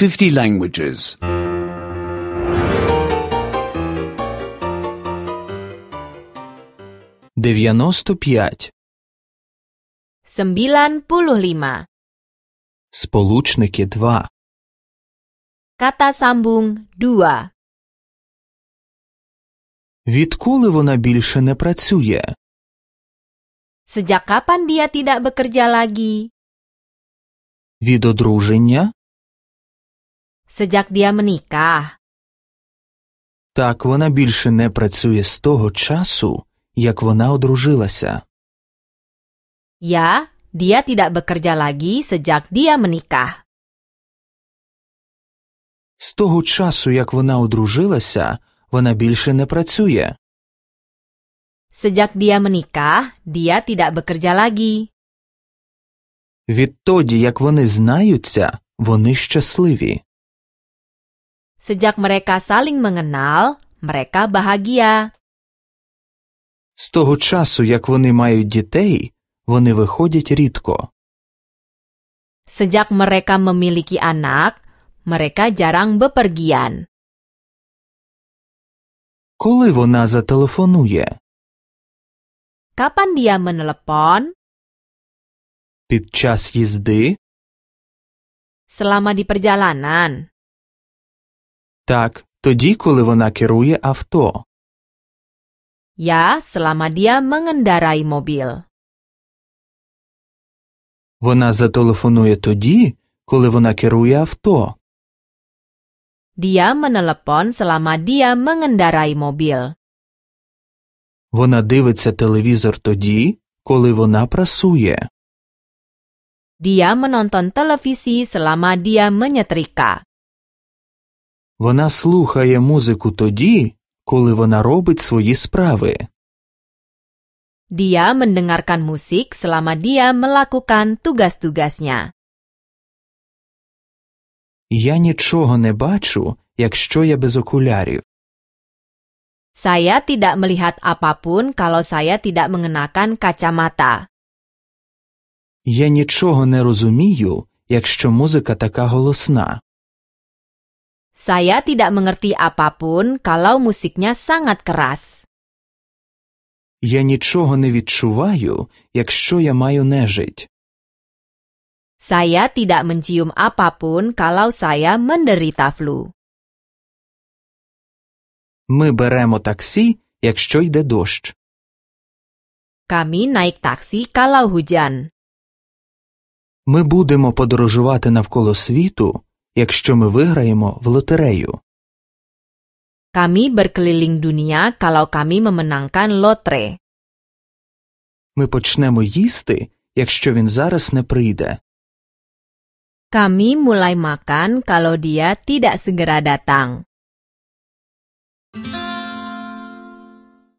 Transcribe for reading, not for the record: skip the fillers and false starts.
50 languages. 95. 95. Сполучники 2. Kata sambung 2. Відколи вона більше не працює? Sejak kapan dia tidak bekerja lagi? Від одруження? Sejak dia menikah. Так, вона більше не працює з того часу, як вона одружилася. Ya, dia tidak bekerja lagi sejak dia menikah. З того часу, як вона одружилася, вона більше не працює. Sejak dia menikah, dia tidak bekerja lagi. Відтоді, як вони знаються, вони щасливі. Sejak mereka saling mengenal, mereka bahagia. З того часу, як вони мають дітей, вони виходять рідко. Sejak mereka memiliki anak, mereka jarang bepergian. Коли вона зателефонує? Kapan dia menelepon? Під час їзди? Selama di perjalanan. Так, тоді, коли вона керує авто. Ya, selama dia mengendarai mobil. Вона зателефонує тоді, коли вона керує авто. Dia menelepon selama dia mengendarai mobil. Вона дивиться телевізор тоді, коли вона прасує. Dia menonton televisi selama dia menyetrika. Вона слухає музику тоді, коли вона робить свої справи. Dia mendengarkan musik selama dia melakukan tugas-tugasnya. Я нічого не бачу, якщо я без окулярів. Saya tidak melihat apapun kalau saya tidak mengenakan kacamata. Я нічого не розумію, якщо музика така голосна. Saya tidak mengerti apapun kalau musiknya sangat keras. Я нічого не відчуваю, якщо я маю нежить. Saya tidak mencium apapun kalau saya menderita flu. Ми беремо таксі, якщо йде дощ. Kami naik taksi kalau hujan. Ми будемо подорожувати навколо світу, якщо ми виграємо в лотерею. Kami berkeliling dunia kalau kami memenangkan lotre. Ми почнемо їсти, якщо він зараз не прийде. Kami mulai makan kalau dia tidak segera datang.